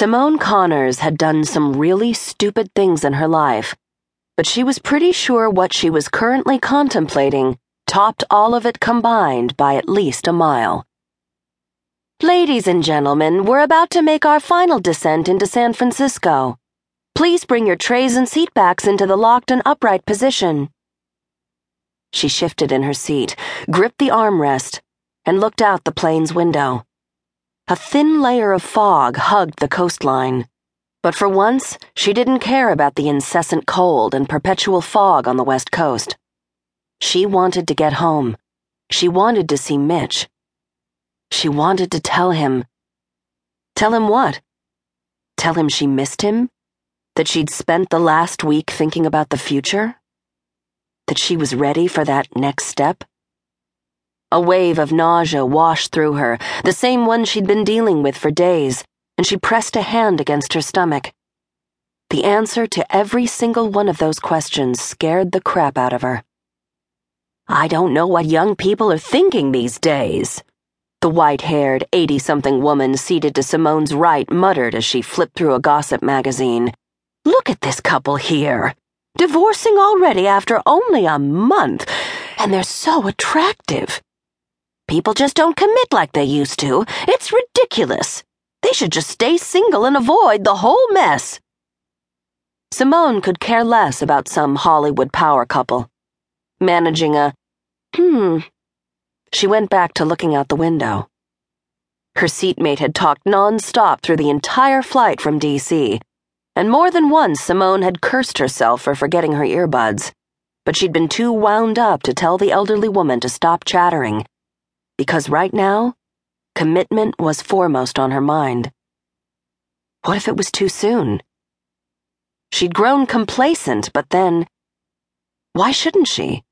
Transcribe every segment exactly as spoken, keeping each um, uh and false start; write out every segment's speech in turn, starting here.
Simone Connors had done some really stupid things in her life, but she was pretty sure what she was currently contemplating topped all of it combined by at least a mile. Ladies and gentlemen, we're about to make our final descent into San Francisco. Please bring your trays and seatbacks into the locked and upright position. She shifted in her seat, gripped the armrest, and looked out the plane's window. A thin layer of fog hugged the coastline, but for once she didn't care about the incessant cold and perpetual fog on the West Coast. She wanted to get home. She wanted to see Mitch. She wanted to tell him. Tell him what? Tell him she missed him? That she'd spent the last week thinking about the future? That she was ready for that next step? A wave of nausea washed through her, the same one she'd been dealing with for days, and she pressed a hand against her stomach. The answer to every single one of those questions scared the crap out of her. I don't know what young people are thinking these days, the white-haired, eighty-something woman seated to Simone's right muttered as she flipped through a gossip magazine. Look at this couple here, divorcing already after only a month, and they're so attractive. People just don't commit like they used to. It's ridiculous. They should just stay single and avoid the whole mess. Simone could care less about some Hollywood power couple. Managing a, hmm. She went back to looking out the window. Her seatmate had talked non-stop through the entire flight from D C, and more than once Simone had cursed herself for forgetting her earbuds, but she'd been too wound up to tell the elderly woman to stop chattering. Because right now, commitment was foremost on her mind. What if it was too soon? She'd grown complacent, but then, why shouldn't she?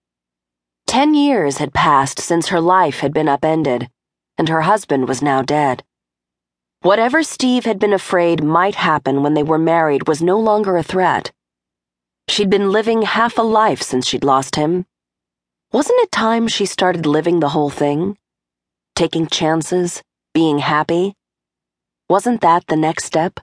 Ten years had passed since her life had been upended, and her husband was now dead. Whatever Steve had been afraid might happen when they were married was no longer a threat. She'd been living half a life since she'd lost him. Wasn't it time she started living the whole thing? Taking chances, being happy? Wasn't that the next step?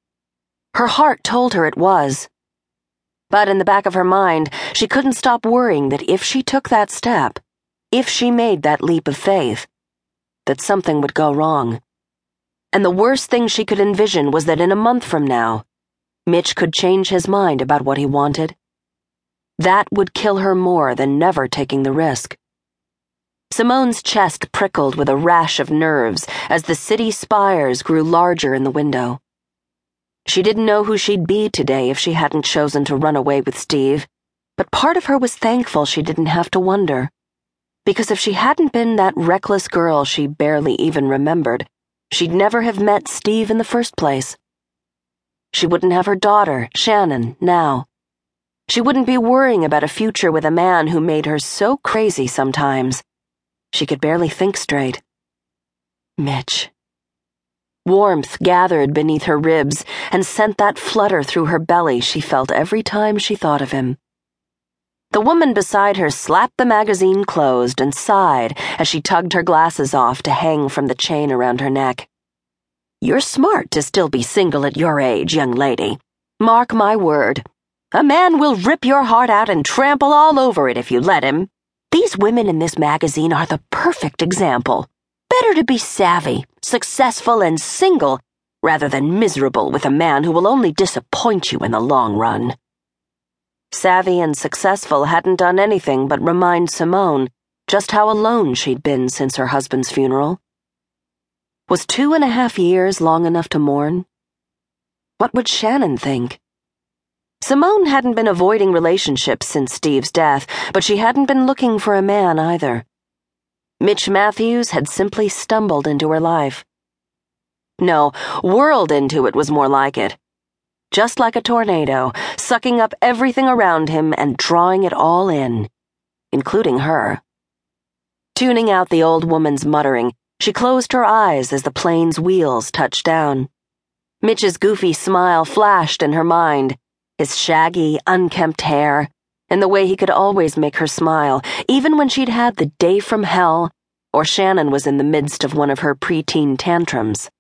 Her heart told her it was. But in the back of her mind, she couldn't stop worrying that if she took that step, if she made that leap of faith, that something would go wrong. And the worst thing she could envision was that in a month from now, Mitch could change his mind about what he wanted. That would kill her more than never taking the risk. Simone's chest prickled with a rash of nerves as the city spires grew larger in the window. She didn't know who she'd be today if she hadn't chosen to run away with Steve, but part of her was thankful she didn't have to wonder. Because if she hadn't been that reckless girl she barely even remembered, she'd never have met Steve in the first place. She wouldn't have her daughter, Shannon, now. She wouldn't be worrying about a future with a man who made her so crazy sometimes. She could barely think straight. Mitch. Warmth gathered beneath her ribs and sent that flutter through her belly she felt every time she thought of him. The woman beside her slapped the magazine closed and sighed as she tugged her glasses off to hang from the chain around her neck. You're smart to still be single at your age, young lady. Mark my word. A man will rip your heart out and trample all over it if you let him. These women in this magazine are the perfect example. Better to be savvy, successful, and single rather than miserable with a man who will only disappoint you in the long run. Savvy and successful hadn't done anything but remind Simone just how alone she'd been since her husband's funeral. Was two and a half years long enough to mourn? What would Shannon think? Simone hadn't been avoiding relationships since Steve's death, but she hadn't been looking for a man either. Mitch Matthews had simply stumbled into her life. No, whirled into it was more like it. Just like a tornado, sucking up everything around him and drawing it all in, including her. Tuning out the old woman's muttering, she closed her eyes as the plane's wheels touched down. Mitch's goofy smile flashed in her mind, his shaggy, unkempt hair, and the way he could always make her smile, even when she'd had the day from hell, or Shannon was in the midst of one of her preteen tantrums.